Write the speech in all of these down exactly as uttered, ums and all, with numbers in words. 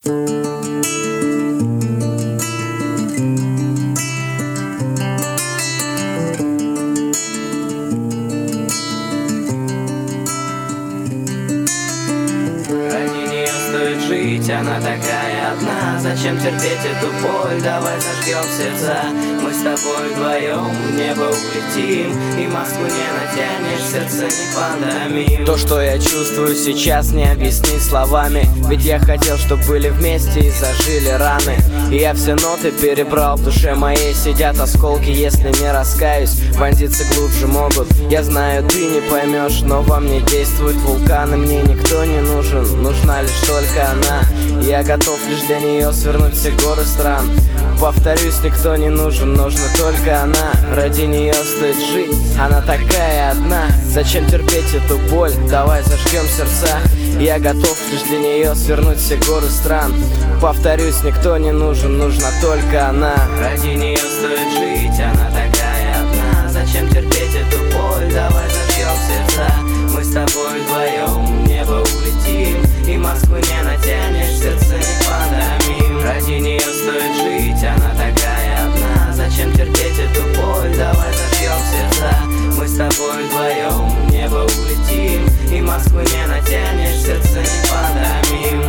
Жить, она такая одна. Зачем терпеть эту боль? Давай зажгем сердца. Мы с тобой вдвоем в небо улетим, и Москву не натянешь, сердце не подамим. То, что я чувствую сейчас, не объяснить словами. Ведь я хотел, чтоб были вместе и зажили раны. И я все ноты перебрал, в душе моей сидят осколки. Если не раскаюсь, вонзиться глубже могут. Я знаю, ты не поймешь, но во мне действуют вулканы. Мне никто не нужен, нужна лишь только она. Я готов лишь для нее свернуть все горы стран. Повторюсь, никто не нужен, нужна только она. Ради нее стоит жить, она такая одна. Зачем терпеть эту боль? Давай зажгем сердца. Я готов лишь для нее свернуть все горы стран. Повторюсь, никто не нужен, нужна только она. Ради нее стоит жить, она такая одна. Зачем терпеть эту боль? Давай зажгем сердца. Мы с тобой вдвоем в небо улетим, и Москву не натянешь, сердце не подамим. Ради нее стоит жить, она такая одна. Зачем терпеть эту боль? Давай зажгем сердца. Мы с тобой вдвоем в небо улетим, и Москву не натянешь, сердце не подамим.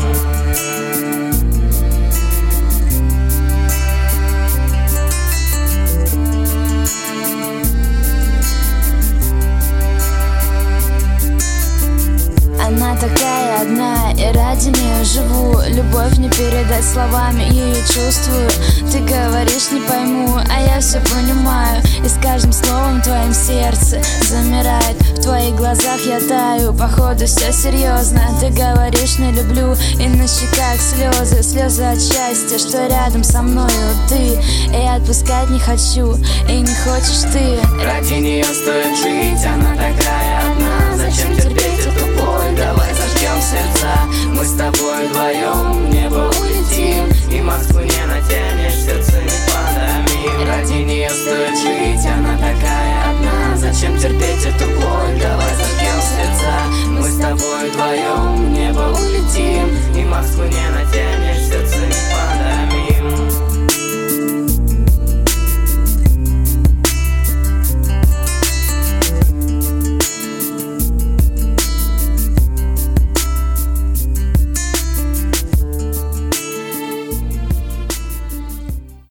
Она такая одна, и ради нее живу. Любовь не передать словами, ее чувствую. Ты говоришь, не пойму, а я все понимаю. И с каждым словом твоим сердце замирает. В твоих глазах я таю, походу все серьезно. Ты говоришь, не люблю, и на щеках слезы. Слезы от счастья, что рядом со мною ты. И отпускать не хочу, и не хочешь ты. Ради нее стоит жить, она такая одна. Зачем терпеть